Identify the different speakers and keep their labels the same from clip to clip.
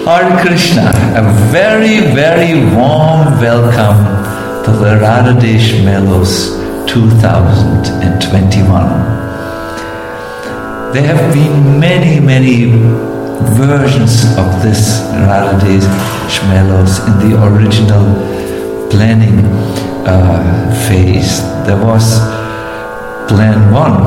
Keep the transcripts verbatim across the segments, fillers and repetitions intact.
Speaker 1: Hare Krishna, a very, very warm welcome to the Radhadesh Mellows two thousand twenty-one. There have been many, many versions of this Radhadesh Mellows in the original planning uh, phase. There was plan one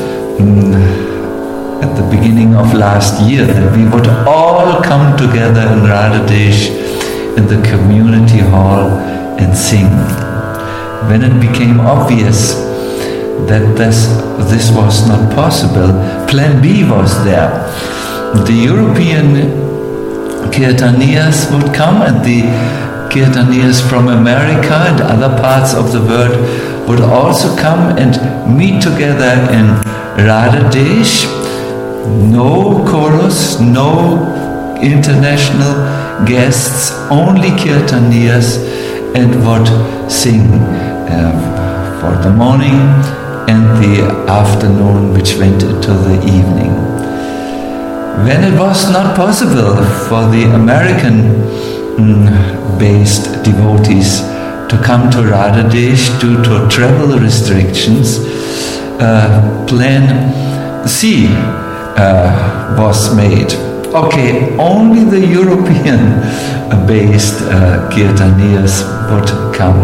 Speaker 1: mm, at the beginning of last year, that we would all come together in Radhadesh in the community hall and sing. When it became obvious that this, this was not possible, plan B was there. The European Kirtaniyas would come, and the Kirtaniyas from America and other parts of the world would also come and meet together in Radhadesh. No chorus, no international guests, only Kirtaniyas, and would sing uh, for the morning and the afternoon, which went into the evening. When it was not possible for the American-based mm, devotees to come to Radhadesh due to travel restrictions, uh, plan C Uh, was made. Okay, only the European-based uh, Kirtaniyas would come.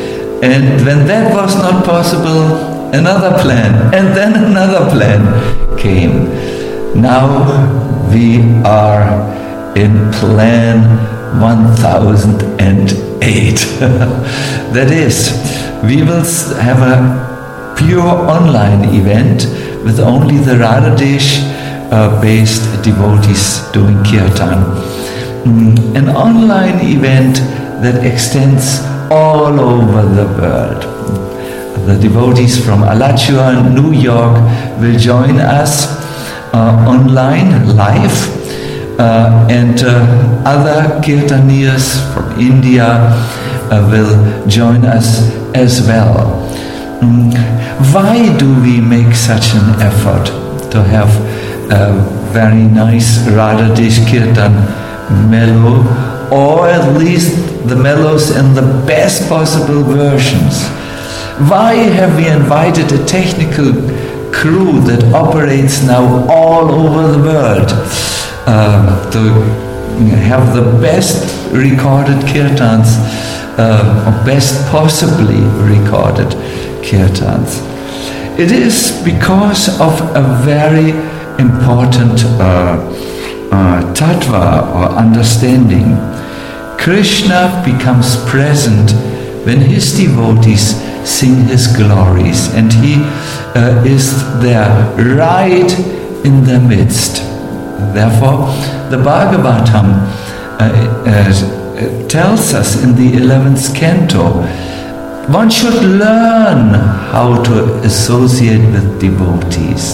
Speaker 1: And when that was not possible, another plan, and then another plan came. Now we are in plan one thousand eight. That is, we will have a pure online event with only the Radhadesh Uh, based devotees doing kirtan. Mm, an online event that extends all over the world. The devotees from Alachua and New York will join us uh, online, live, uh, and uh, other kirtaniyas from India uh, will join us as well. Mm, why do we make such an effort to have a very nice Radhadesh Kirtan mellow, or at least the mellows in the best possible versions? Why have we invited a technical crew that operates now all over the world uh, to have the best recorded kirtans, uh, or best possibly recorded kirtans? It is because of a very important uh, uh, tattva or understanding. Krishna becomes present when his devotees sing his glories, and he uh, is there right in their midst. Therefore, the Bhagavatam uh, uh, tells us in the eleventh canto, one should learn how to associate with devotees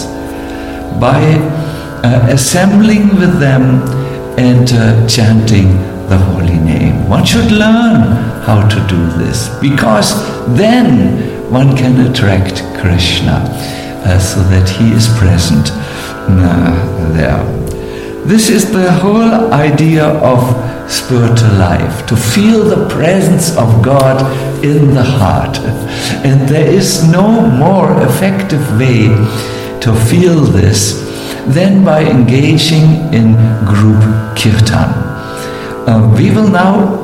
Speaker 1: by uh, assembling with them and uh, chanting the holy name. One should learn how to do this, because then one can attract Krishna uh, so that he is present uh, there. This is the whole idea of spiritual life, to feel the presence of God in the heart. And there is no more effective way to feel this than by engaging in group kirtan. Uh, we will now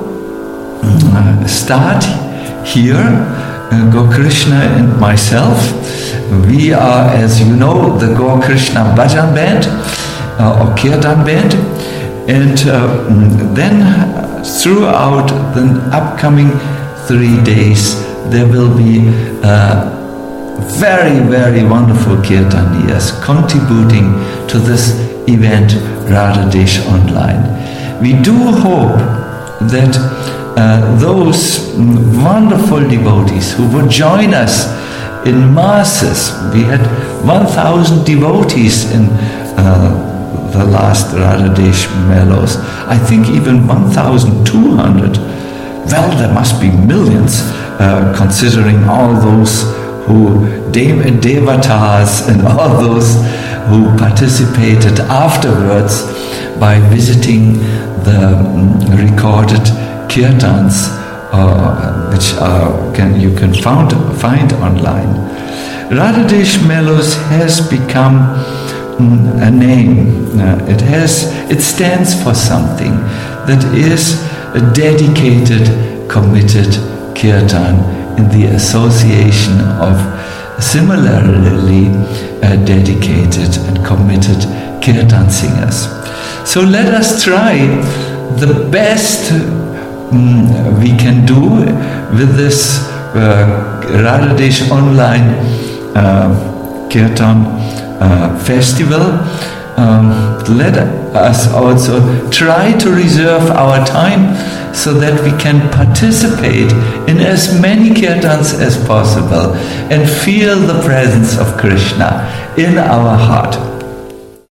Speaker 1: uh, start here, uh, Gaur Krishna and myself. We are, as you know, the Gaur Krishna Bhajan Band uh, or Kirtan Band, and uh, then throughout the upcoming three days there will be uh, very, very wonderful kirtaniyas contributing to this event, Radhadesh Online. We do hope that uh, those wonderful devotees who would join us in masses, we had one thousand devotees in uh, the last Radhadesh Mellows, I think even one thousand two hundred. Well, there must be millions, uh, considering all those who, dev- devatas and all those who participated afterwards by visiting the um, recorded kirtans, uh, which are, can, you can found, find online. Radhadesh Mellows has become um, a name. Uh, it has, it stands for something that is a dedicated, committed kirtan in the association of similarly uh, dedicated and committed kirtan singers. So let us try the best um, we can do with this uh, Radhadesh online uh, kirtan uh, festival. Um, let us also try to reserve our time so that we can participate in as many kirtans as possible and feel the presence of Krishna in our heart.